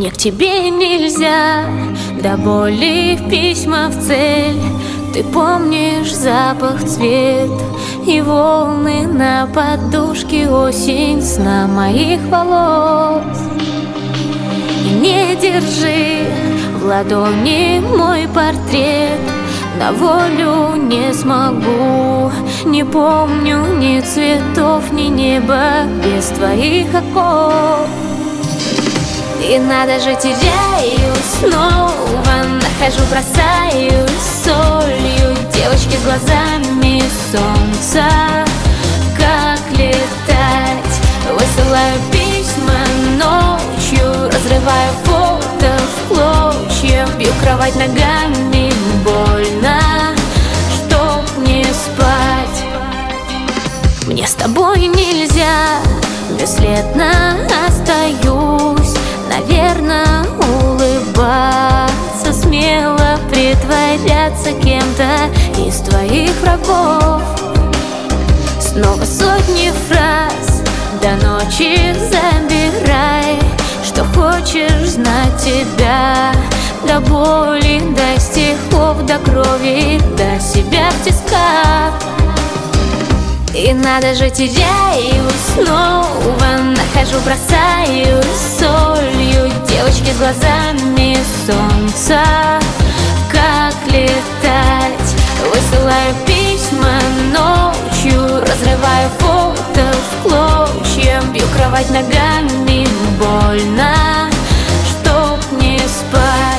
Мне к тебе нельзя, до боли в письма в цель. Ты помнишь запах, цвет и волны на подушке, осень сна моих волос. И не держи в ладони мой портрет, на волю не смогу. Не помню ни цветов, ни неба без твоих оков. И надо же, теряюсь снова, нахожу, бросаюсь солью. Девочки с глазами солнца, как летать? Высылаю письма ночью, разрываю фото в клочья. Бью кровать ногами, больно, чтоб не спать. Мне с тобой нельзя, бесследно остаюсь. Наверное, улыбаться, смело притворяться кем-то из твоих врагов. Снова сотни фраз, до ночи забирай. Что хочешь знать тебя, до боли, до стихов, до крови, до себя в тисках. И надо же, теряюсь снова, нахожу, бросаюсь солью. Девочки с глазами солнца, как летать? Высылаю письма ночью, разрываю фото в клочья. Бью кровать ногами, больно, чтоб не спать.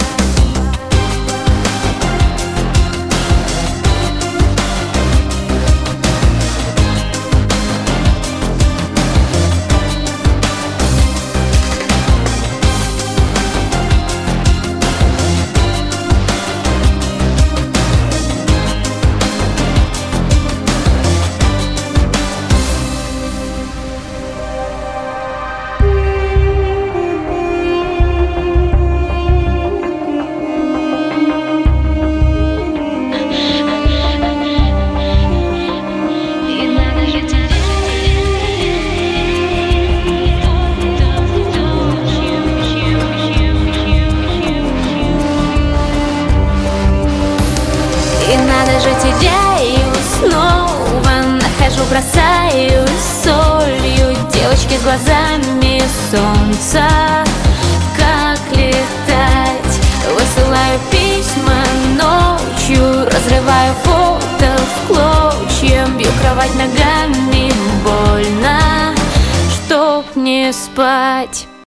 И надо же, теряюсь снова, нахожу, бросаюсь солью. Девочки с глазами солнца, как летать? Высылаю письма ночью, разрываю фото в клочья. Бью кровать ногами, больно, чтоб не спать.